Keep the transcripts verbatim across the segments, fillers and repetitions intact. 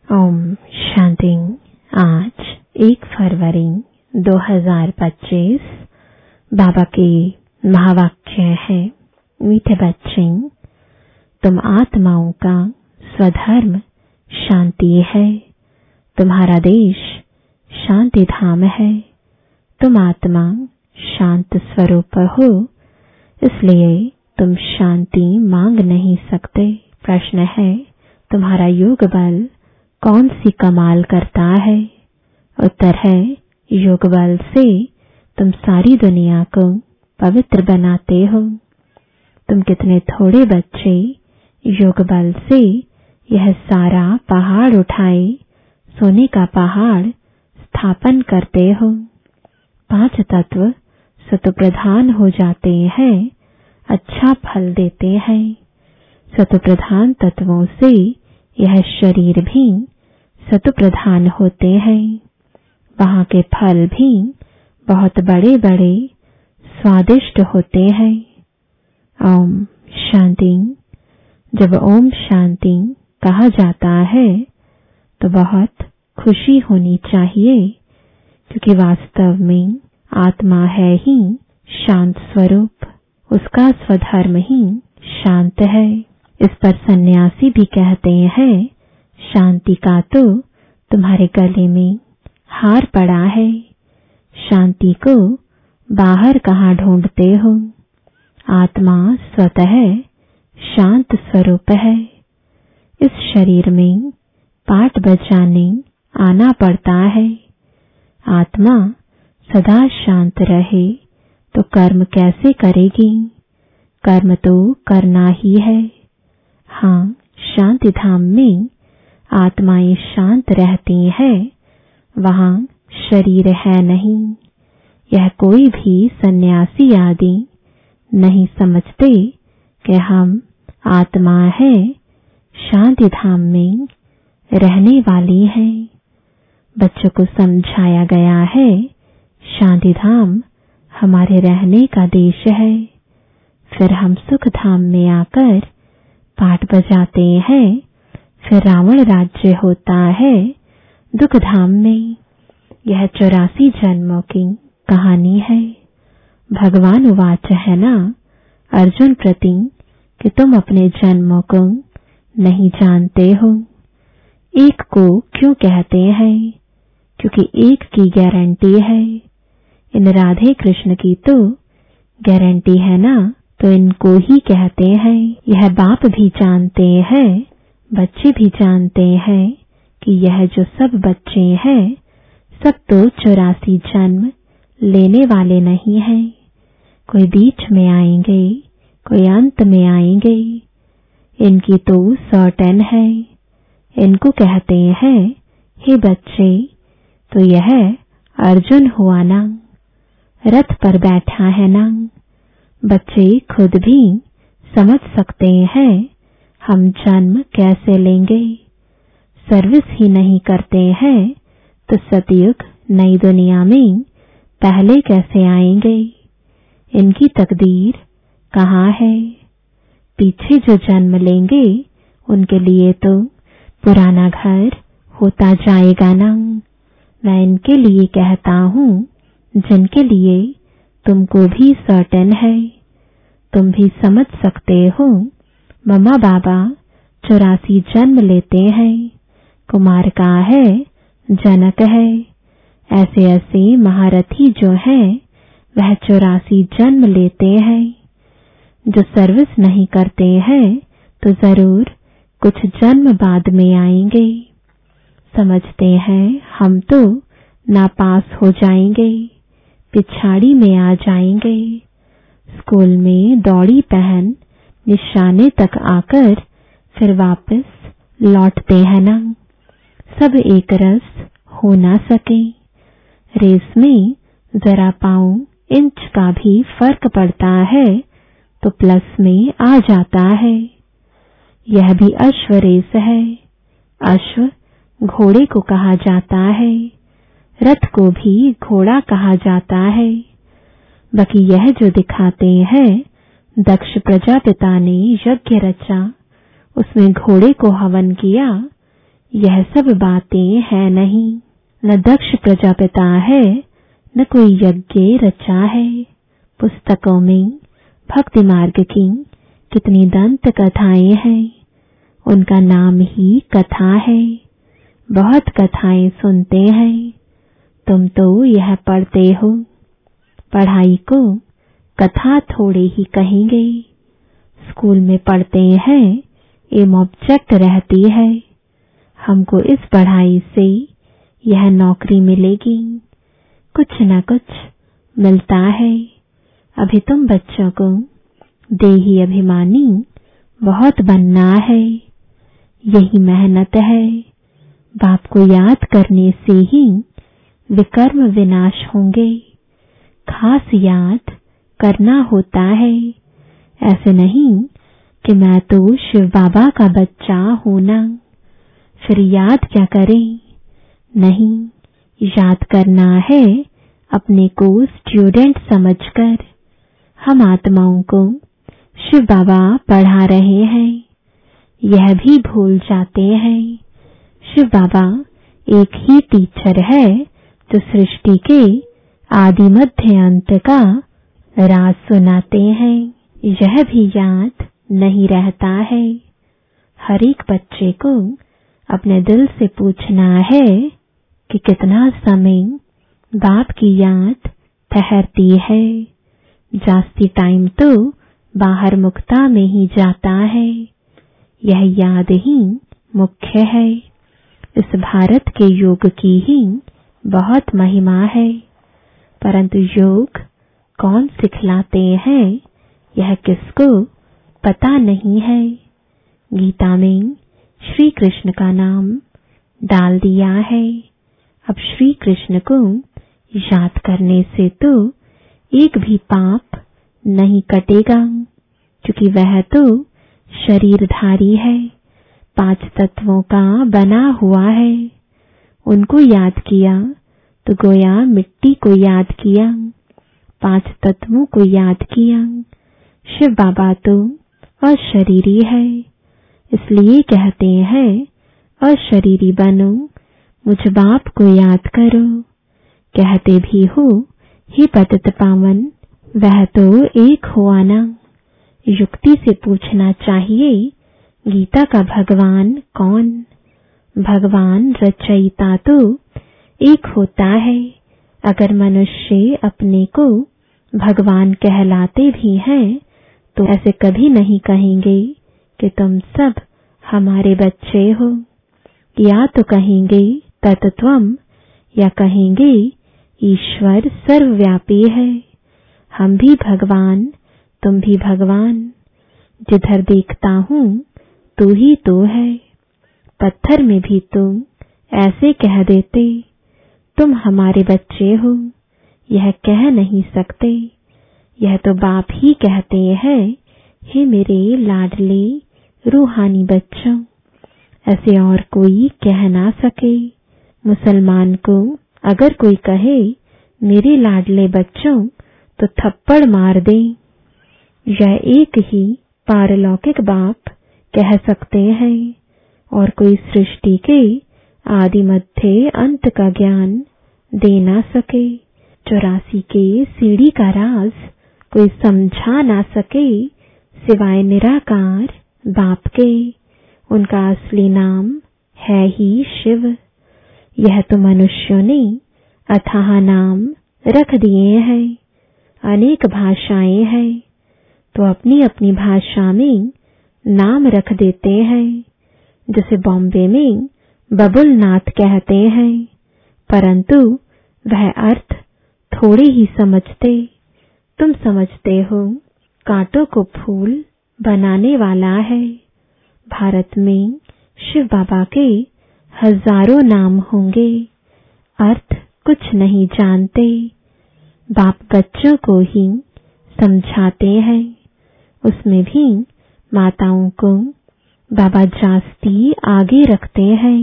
ओम शांति। आज एक फरवरी दो हज़ार पच्चीस। बाबा के महावाक्य है, मीठे बच्चे, तुम आत्माओं का स्वधर्म शांति है। तुम्हारा देश शांति धाम है। तुम आत्मा शांत स्वरूप हो, इसलिए तुम शांति मांग नहीं सकते। प्रश्न है, तुम्हारा योग बल कौन सी कमाल करता है? उत्तर है, योग बल से तुम सारी दुनिया को पवित्र बनाते हो। तुम कितने थोड़े बच्चे योग बल से यह सारा पहाड़ उठाए सोने का पहाड़ स्थापन करते हो। पांच तत्व सत्व प्रधान हो जाते हैं, अच्छा फल देते हैं। सत्व प्रधान तत्वों से यह शरीर भी सत्व प्रधान होते हैं। वहां के फल भी बहुत बड़े बड़े स्वादिष्ट होते हैं। ओम शांति। जब ओम शांति कहा जाता है तो बहुत खुशी होनी चाहिए, क्योंकि वास्तव में आत्मा है ही शांत स्वरूप। उसका स्वधर्म ही शांत है। इस पर सन्यासी भी कहते हैं, शांति का तो तुम्हारे गले में हार पड़ा है। शांति को बाहर कहाँ ढूंढते हो? आत्मा स्वतः शांत स्वरूप है। इस शरीर में पाठ बजाने आना पड़ता है। आत्मा सदा शांत रहे तो कर्म कैसे करेगी? कर्म तो करना ही है। हाँ, शांति धाम में आत्माएं शांत रहती हैं। वहां शरीर है नहीं। यह कोई भी सन्यासी आदि नहीं समझते कि हम आत्मा है, शांति धाम में रहने वाली है। बच्चों को समझाया गया है, शांति धाम हमारे रहने का देश है। फिर हम सुख धाम में आकर पाठ बजाते हैं। फिर रावण राज्य होता है दुख धाम में। यह चौरासी जन्मों की कहानी है। भगवान उवाच है ना अर्जुन प्रति कि तुम अपने जन्मों को नहीं जानते हो। एक को क्यों कहते हैं? क्योंकि एक की गारंटी है। इन राधे कृष्ण की तो गारंटी है ना, तो इनको ही कहते हैं। यह बाप भी जानते हैं, बच्चे भी जानते हैं कि यह जो सब बच्चे हैं सब तो चौरासी जन्म लेने वाले नहीं हैं। कोई बीच में आएंगे, कोई अंत में आएंगे। इनकी तो सर्टेन है। इनको कहते हैं, हे बच्चे, तो यह अर्जुन हुआ ना, रथ पर बैठा है ना। बच्चे खुद भी समझ सकते हैं हम जन्म कैसे लेंगे। सर्विस ही नहीं करते हैं तो सतयुग नई दुनिया में पहले कैसे आएंगे? इनकी तकदीर कहाँ है? पीछे जो जन्म लेंगे उनके लिए तो पुराना घर होता जाएगा ना। मैं इनके लिए कहता हूँ जिनके लिए तुमको भी सर्टेन है। तुम भी समझ सकते हो, मम्मा बाबा चौरासी जन्म लेते हैं। कुमार का है, जनक है। ऐसे ऐसे महारथी जो हैं वह चौरासी जन्म लेते हैं। जो सर्विस नहीं करते हैं तो जरूर कुछ जन्म बाद में आएंगे। समझते हैं हम तो नापास हो जाएंगे, पिछाड़ी में आ जाएंगे। स्कूल में दौड़ी पहन निशाने तक आकर फिर वापस लौटते हैं ना। सब एक रस हो ना सके। रेस में जरा पाँव इंच का भी फर्क पड़ता है तो प्लस में आ जाता है। यह भी अश्व रेस है। अश्व घोड़े को कहा जाता है, रथ को भी घोड़ा कहा जाता है। बाकी यह जो दिखाते हैं, दक्ष प्रजापिता ने यज्ञ रचा, उसमें घोड़े को हवन किया, यह सब बातें है नहीं। न दक्ष प्रजापिता है, न कोई यज्ञ रचा है। पुस्तकों में भक्ति मार्ग की कितनी दंत कथाएं हैं, उनका नाम ही कथा है। बहुत कथाएं सुनते हैं, तुम तो यह पढ़ते हो। पढ़ाई को कथा थोड़े ही कहेंगे। स्कूल में पढ़ते हैं, एम ऑब्जेक्ट रहती है। हमको इस पढ़ाई से यह नौकरी मिलेगी, कुछ न कुछ मिलता है। अभी तुम बच्चों को देही अभिमानी बहुत बनना है। यही मेहनत है। बाप को याद करने से ही विकर्म विनाश होंगे। खास याद करना होता है। ऐसे नहीं कि मैं तो शिव बाबा का बच्चा हूं ना, फिर याद क्या करें। नहीं, याद करना है अपने को स्टूडेंट समझकर। हम आत्माओं को शिव बाबा पढ़ा रहे हैं, यह भी भूल जाते हैं। शिव बाबा एक ही टीचर है जो सृष्टि के आदि मध्य अंत का राज सुनाते हैं। यह भी याद नहीं रहता है। हर एक बच्चे को अपने दिल से पूछना है कि कितना समय बाप की याद ठहरती है। जास्ती टाइम तो बाहर मुक्ता में ही जाता है। यह याद ही मुख्य है। इस भारत के योग की ही बहुत महिमा है, परंतु योग कौन सिखलाते हैं यह किसको पता नहीं है। गीता में श्री कृष्ण का नाम डाल दिया है। अब श्री कृष्ण को याद करने से तो एक भी पाप नहीं कटेगा, क्योंकि वह तो शरीरधारी है, पांच तत्वों का बना हुआ है। उनको याद किया तो गोया मिट्टी को याद किया, पांच तत्वों को याद किया। शिव बाबा तो अशरीरी है, इसलिए कहते हैं अशरीरी बनो, मुझ बाप को याद करो। कहते भी हो हे पतित पावन, वह तो एक हुआ ना। युक्ति से पूछना चाहिए, गीता का भगवान कौन? भगवान रचयिता तो एक होता है। अगर मनुष्य अपने को भगवान कहलाते भी हैं तो ऐसे कभी नहीं कहेंगे कि तुम सब हमारे बच्चे हो। या तो कहेंगे तत्त्वम, या कहेंगे ईश्वर सर्वव्यापी है। हम भी भगवान, तुम भी भगवान। जिधर देखता हूं तू ही तो है। पत्थर में भी तुम ऐसे कह देते, तुम हमारे बच्चे हो। यह कह नहीं सकते, यह तो बाप ही कहते हैं, हे मेरे लाडले रूहानी बच्चों। ऐसे और कोई कह ना सके। मुसलमान को अगर कोई कहे मेरे लाडले बच्चों तो थप्पड़ मार दे। यह एक ही पारलौकिक बाप कह सकते हैं, और कोई सृष्टि के आदि मध्य अंत का ज्ञान दे ना सके। चौरासी के सीढ़ी का राज कोई समझा ना सके सिवाय निराकार बाप के। उनका असली नाम है ही शिव। यह तो मनुष्यों ने अथाह नाम रख दिए हैं। अनेक भाषाएं हैं तो अपनी अपनी भाषा में नाम रख देते हैं। जैसे बॉम्बे में बबुलनाथ कहते हैं, परंतु वह अर्थ थोड़े ही समझते। तुम समझते हो कांटों को फूल बनाने वाला है। भारत में शिव बाबा के हजारों नाम होंगे, अर्थ कुछ नहीं जानते। बाप बच्चों को ही समझाते हैं। उसमें भी माताओं को बाबा जास्ती आगे रखते हैं।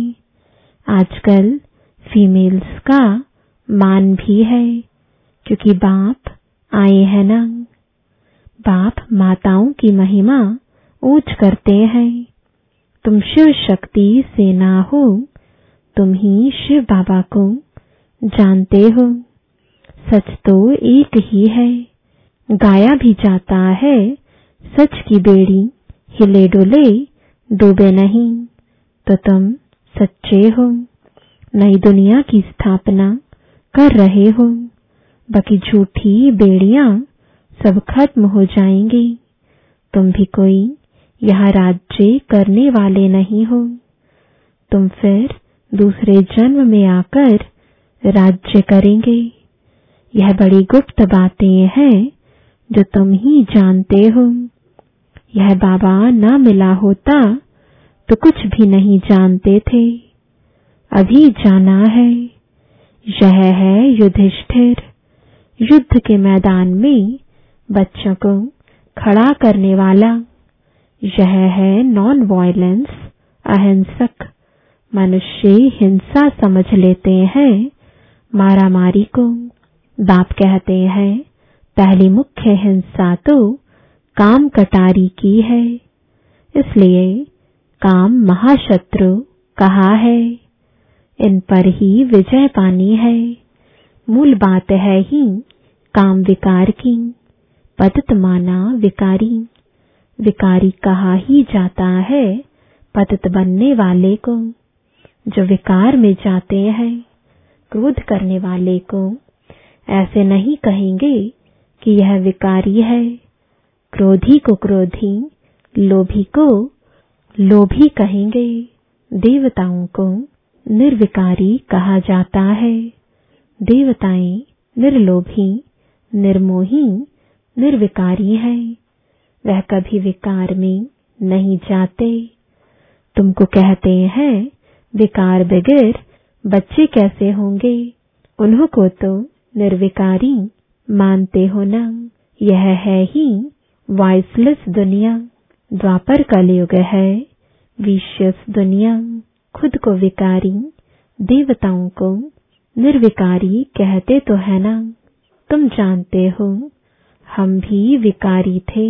आजकल फीमेल्स का मान भी है, क्योंकि बाप आए हैं ना। बाप माताओं की महिमा ऊंच करते हैं, तुम शिव शक्ति से ना हो, तुम ही शिव बाबा को जानते हो। सच तो एक ही है, गाया भी जाता है, सच की बेड़ी हिले डुले डूबे नहीं। तो तुम सच्चे हो, नई दुनिया की स्थापना कर रहे हो। बाकी झूठी बेड़ियां सब खत्म हो जाएंगी। तुम भी कोई यहाँ राज्य करने वाले नहीं हो। तुम फिर दूसरे जन्म में आकर राज्य करेंगे। यह बड़ी गुप्त बातें हैं जो तुम ही जानते हो। यह बाबा ना मिला होता तो कुछ भी नहीं जानते थे। अभी जाना है। यह है युधिष्ठिर, युद्ध के मैदान में बच्चों को खड़ा करने वाला। यह है नॉन वायलेंस, अहिंसक। मनुष्य हिंसा समझ लेते हैं मारामारी को। बाप कहते हैं पहली मुख्य हिंसा तो काम कटारी की है, इसलिए काम महाशत्रु कहा है। इन पर ही विजय पानी है। मूल बात है ही काम विकार की। पतित माना विकारी, विकारी कहा ही जाता है पतित बनने वाले को। जो विकार में जाते हैं, क्रोध करने वाले को ऐसे नहीं कहेंगे कि यह विकारी है। क्रोधी को क्रोधी, लोभी को लोभी कहेंगे। देवताओं को निर्विकारी कहा जाता है। देवताएं निर्लोभी, निर्मोही, निर्विकारी हैं। वह कभी विकार में नहीं जाते। तुमको कहते हैं विकार बगैर बच्चे कैसे होंगे। उन्हों को तो निर्विकारी मानते हो ना। यह है ही वॉइसलेस दुनिया। द्वापर कलयुग है विशेष दुनिया। खुद को विकारी, देवताओं को निर्विकारी कहते तो है ना। तुम जानते हो हम भी विकारी थे,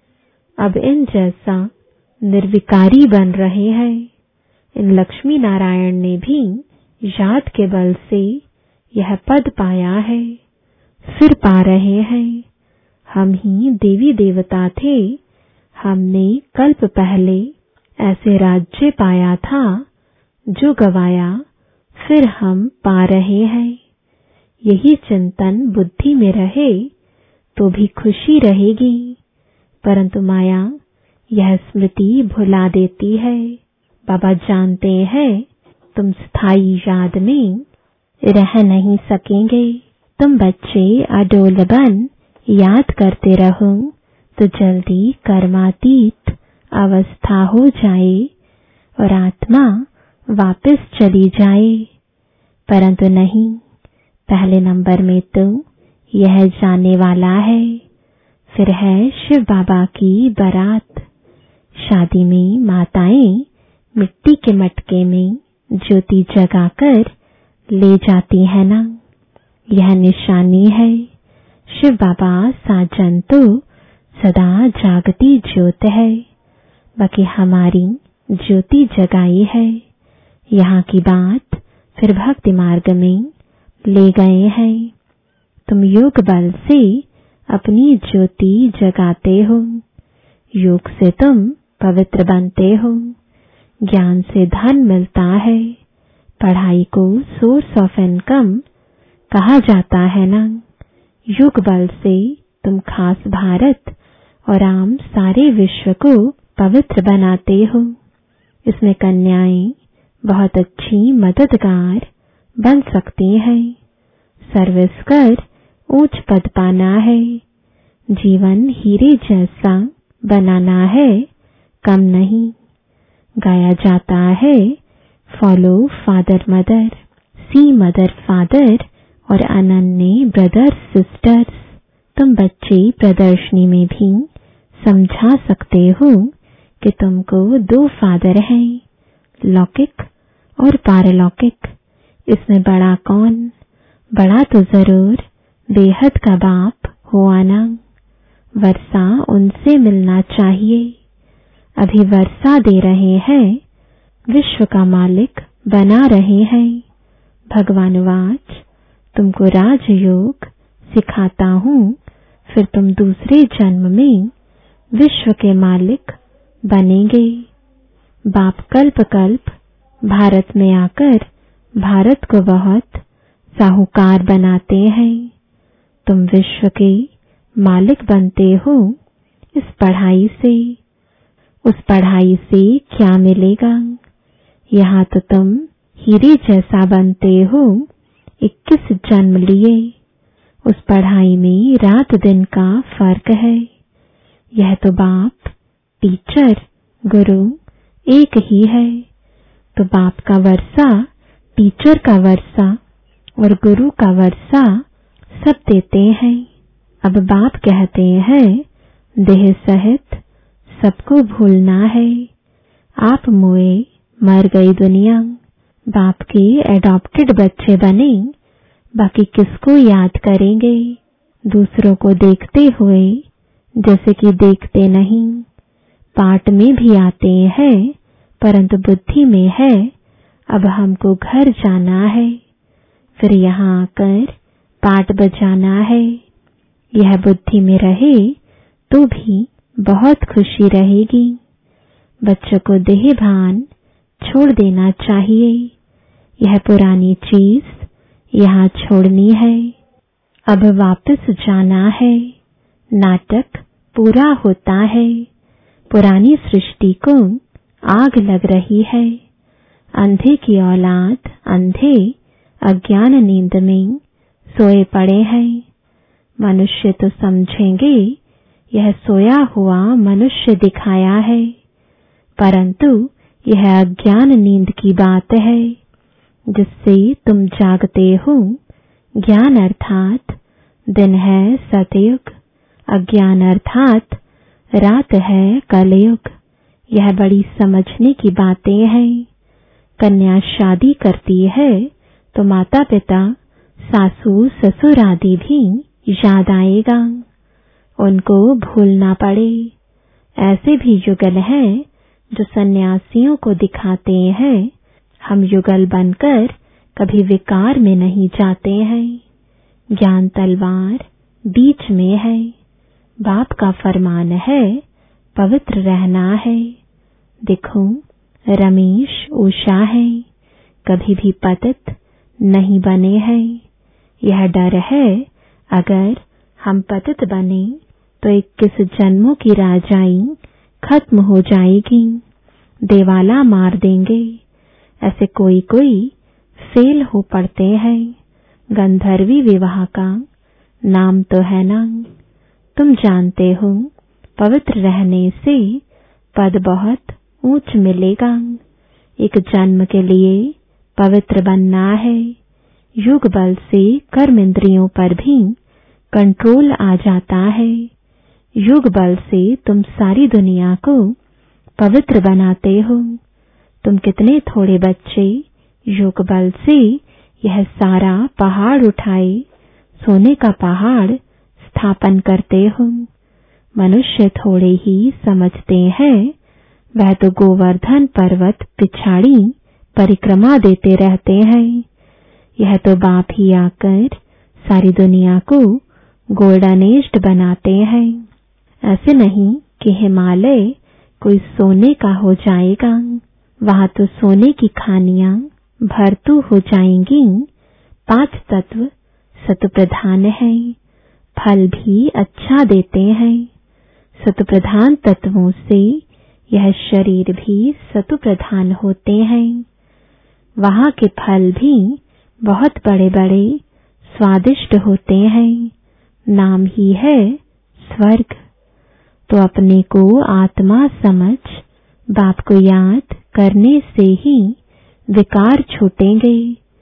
अब इन जैसा निर्विकारी बन रहे हैं। इन लक्ष्मी नारायण ने भी याद के बल से यह पद पाया है, फिर पा रहे हैं। हम ही देवी देवता थे। हमने कल्प पहले ऐसे राज्य पाया था जो गवाया, फिर हम पा रहे हैं। यही चिंतन बुद्धि में रहे तो भी खुशी रहेगी, परंतु माया यह स्मृति भुला देती है। बाबा जानते हैं तुम स्थायी याद में रह नहीं सकेंगे। तुम बच्चे अडोल बन याद करते रहो तो जल्दी कर्मातीत अवस्था हो जाए और आत्मा वापस चली जाए। परंतु नहीं, पहले नंबर में तो यह जाने वाला है। फिर है शिव बाबा की बारात। शादी में माताएं मिट्टी के मटके में ज्योति जगाकर ले जाती है ना, यह निशानी है। शिव बाबा साजन तो सदा जागती ज्योत है, बाकी हमारी ज्योति जगाई है। यहाँ की बात फिर भक्ति मार्ग में ले गए हैं। तुम योग बल से अपनी ज्योति जगाते हो। योग से तुम पवित्र बनते हो। ज्ञान से धन मिलता है। पढ़ाई को सोर्स ऑफ इनकम कहा जाता है ना। योग बल से तुम खास भारत और आम सारे विश्व को पवित्र बनाते हो। इसमें कन्याएं बहुत अच्छी मददगार बन सकती हैं। सर्विस कर ऊंच पद पाना है। जीवन हीरे जैसा बनाना है, कम नहीं। गाया जाता है follow father mother, see mother father और अनन्य ब्रदर सिस्टर्स। तुम बच्चे प्रदर्शनी में भी समझा सकते हो कि तुमको दो फादर हैं, लौकिक और पारलौकिक। इसमें बड़ा कौन? बड़ा तो जरूर बेहद का बाप हो आना। वर्षा उनसे मिलना चाहिए। अभी वर्षा दे रहे हैं विश्व का मालिक बना रहे हैं। भगवान वाच, तुमको राजयोग सिखाता हूँ, फिर तुम दूसरे जन्म में विश्व के मालिक बनेंगे। बाप कल्प कल्प भारत में आकर भारत को बहुत साहूकार बनाते हैं। तुम विश्व के मालिक बनते हो इस पढ़ाई से। उस पढ़ाई से क्या मिलेगा? यहाँ तो तुम हीरे जैसा बनते हो इक्कीस जन्म लिए। उस पढ़ाई में रात दिन का फर्क है। यह तो बाप, टीचर, गुरु एक ही है। तो बाप का वर्षा, टीचर का वर्षा और गुरु का वर्षा सब देते हैं। अब बाप कहते हैं देह सहित सबको भूलना है। आप मोए मर गई दुनिया। बाप के एडॉप्टेड बच्चे बने, बाकी किसको याद करेंगे? दूसरों को देखते हुए जैसे कि देखते नहीं। पाठ में भी आते हैं परंतु बुद्धि में है अब हमको घर जाना है, फिर यहाँ आकर पाठ बजाना है। यह बुद्धि में रहे तो भी बहुत खुशी रहेगी। बच्चों को देह भान छोड़ देना चाहिए। यह पुरानी चीज यहाँ छोड़नी है। अब वापस जाना है। नाटक पूरा होता है। पुरानी सृष्टि को आग लग रही है। अंधे की औलाद अंधे अज्ञान नींद में सोए पड़े हैं। मनुष्य तो समझेंगे यह सोया हुआ मनुष्य दिखाया है, परंतु यह अज्ञान नींद की बात है जिससे तुम जागते हो। ज्ञान अर्थात दिन है सतयुग, अज्ञान अर्थात रात है कलयुग। यह बड़ी समझने की बातें हैं। कन्या शादी करती है तो माता पिता, सासू ससुर आदि भी याद आएगा, उनको भूलना पड़े। ऐसे भी युगल हैं जो सन्यासियों को दिखाते हैं हम युगल बनकर कभी विकार में नहीं जाते हैं। ज्ञान तलवार बीच में है। बाप का फरमान है पवित्र रहना है। देखो रमेश उषा है, कभी भी पतित नहीं बने हैं। यह डर है अगर हम पतित बने तो इक्कीस जन्मों की राजाई खत्म हो जाएगी, देवाला मार देंगे। ऐसे कोई कोई फेल हो पड़ते हैं। गंधर्वी विवाह का नाम तो है ना, तुम जानते हो। पवित्र रहने से पद बहुत ऊंच मिलेगा। एक जन्म के लिए पवित्र बनना है। युग बल से कर्म इंद्रियों पर भी कंट्रोल आ जाता है। युग बल से तुम सारी दुनिया को पवित्र बनाते हो। तुम कितने थोड़े बच्चे योग बल से यह सारा पहाड़ उठाए सोने का पहाड़ स्थापन करते हो। मनुष्य थोड़े ही समझते हैं, वह तो गोवर्धन पर्वत पिछाड़ी परिक्रमा देते रहते हैं। यह तो बाप ही आकर सारी दुनिया को गोल्डन एज बनाते हैं। ऐसे नहीं कि हिमालय कोई सोने का हो जाएगा, वहां तो सोने की खानियां भरतू हो जाएंगी। पांच तत्व सत प्रधान है, फल भी अच्छा देते हैं। सत प्रधान तत्वों से यह शरीर भी सतु प्रधान होते हैं। वहां के फल भी बहुत बड़े बड़े स्वादिष्ट होते हैं। नाम ही है स्वर्ग। तो अपने को आत्मा समझ बाप को याद करने से ही विकार छूटेंगे।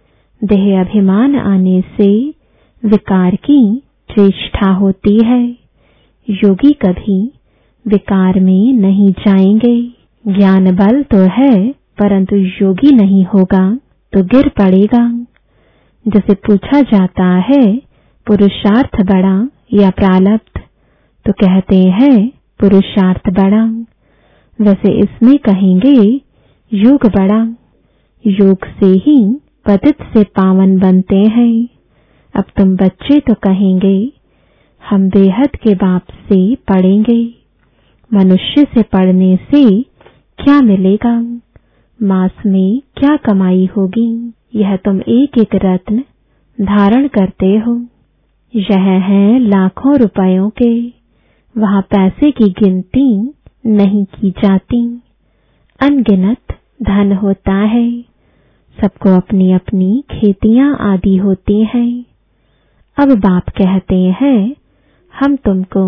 देह अभिमान आने से विकार की चेष्टा होती है। योगी कभी विकार में नहीं जाएंगे। ज्ञान बल तो है परंतु योगी नहीं होगा तो गिर पड़ेगा। जैसे पूछा जाता है पुरुषार्थ बड़ा या प्रारब्ध, तो कहते हैं पुरुषार्थ बड़ा। वैसे इसमें कहेंगे योग बड़ा। योग से ही पतित से पावन बनते हैं। अब तुम बच्चे तो कहेंगे हम बेहद के बाप से पढ़ेंगे। मनुष्य से पढ़ने से क्या मिलेगा? मास में क्या कमाई होगी? यह तुम एक एक रत्न धारण करते हो। यह है लाखों रुपयों के। वहां पैसे की गिनती नहीं की जाती। अनगिनत धन होता है। सबको अपनी अपनी खेतियां आदि होती हैं। अब बाप कहते हैं हम तुमको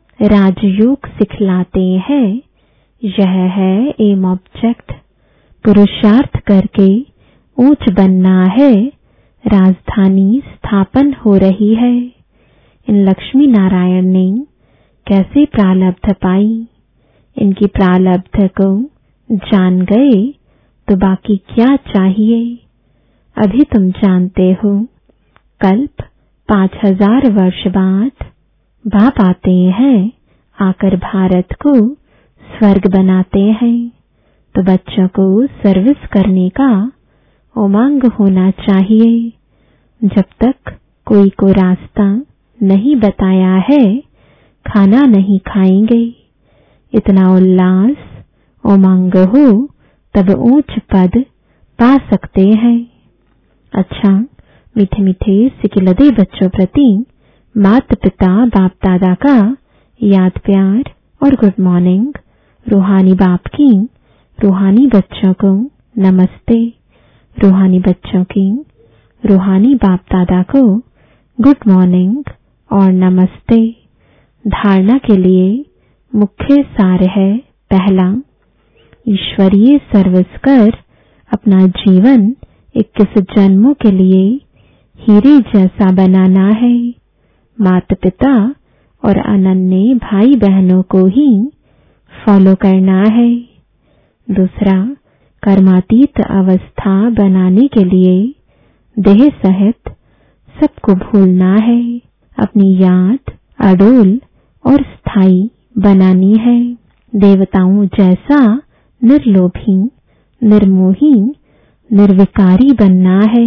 राजयोग सिखलाते हैं। यह है एम ऑब्जेक्ट। पुरुषार्थ करके ऊंच बनना है। राजधानी स्थापन हो रही है। इन लक्ष्मी नारायण ने कैसे प्रारब्ध पाई? इनकी प्रारब्ध को जान गए तो बाकी क्या चाहिए? अभी तुम जानते हो कल्प पांच हजार वर्ष बाद बाप आते हैं। आकर भारत को स्वर्ग बनाते हैं। तो बच्चों को सर्विस करने का उमंग होना चाहिए। जब तक कोई को रास्ता नहीं बताया है खाना नहीं खाएंगे। इतना उल्लास उमंग हो तब ऊंच पद पा सकते हैं। अच्छा, मीठे मीठे सिकिलदे बच्चों प्रति माता पिता बाप दादा का याद प्यार और गुड मॉर्निंग। रूहानी बाप की रूहानी बच्चों को नमस्ते। रूहानी बच्चों की रूहानी बाप दादा को गुड मॉर्निंग और नमस्ते। धारणा के लिए मुख्य सार है। पहला, ईश्वरीय सर्विस कर अपना जीवन इक्कीस जन्मों के लिए हीरे जैसा बनाना है। माता पिता और अनन्य भाई बहनों को ही फॉलो करना है। दूसरा, कर्मातीत अवस्था बनाने के लिए देह सहित सबको भूलना है। अपनी याद अडोल और स्थायी बनानी है। देवताओं जैसा निर्लोभी, निर्मोही, निर्विकारी बनना है।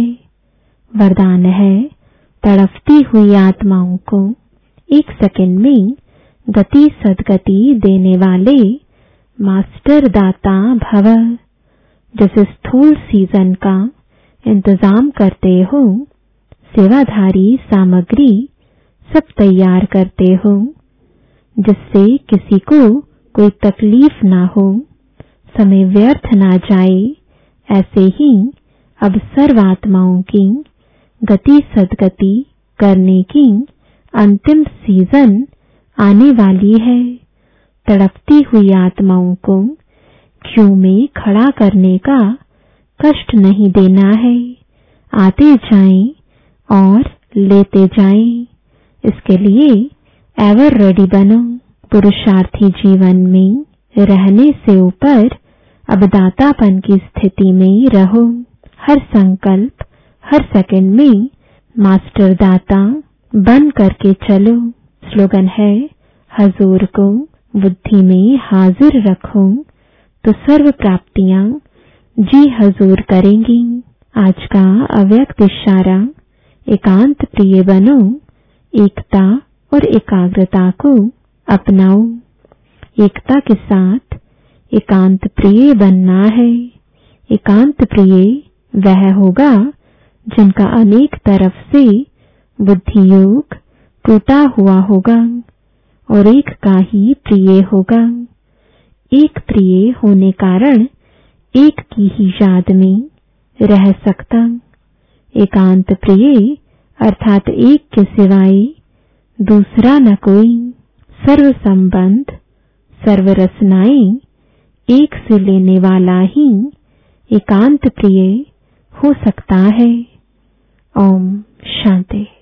वरदान है तड़पती हुई आत्माओं को एक सेकंड में गति सदगति देने वाले मास्टर दाता भव। जैसे स्थूल सीजन का इंतजाम करते हो, सेवाधारी सामग्री सब तैयार करते हो जिससे किसी को कोई तकलीफ ना हो, समय व्यर्थ ना जाए। ऐसे ही अब सर्वात्माओं की गति सदगति करने की अंतिम सीजन आने वाली है। तड़पती हुई आत्माओं को क्यू में खड़ा करने का कष्ट नहीं देना है। आते जाएं और लेते जाएं। इसके लिए एवर रेडी बनो। पुरुषार्थी जीवन में रहने से ऊपर अब दातापन की स्थिति में रहो। हर संकल्प, हर सेकंड में मास्टर दाता बन करके चलो। स्लोगन है हजूर को बुद्धि में हाजिर रखो तो सर्व प्राप्तियां जी हजूर करेंगी। आज का अव्यक्त इशारा, एकांत प्रिय बनो, एकता और एकाग्रता को अपनाओ। एकता के साथ एकांत प्रिय बनना है। एकांत प्रिय वह होगा जिनका अनेक तरफ से बुद्धि योग टूटा हुआ होगा और एक का ही प्रिय होगा। एक प्रिय होने कारण एक की ही याद में रह सकता। एकांत प्रिय अर्थात एक के सिवाय दूसरा न कोई। सर्व संबंध, सर्व रसनाएं एक से लेने वाला ही एकांत प्रिय हो सकता है। ओम शांति।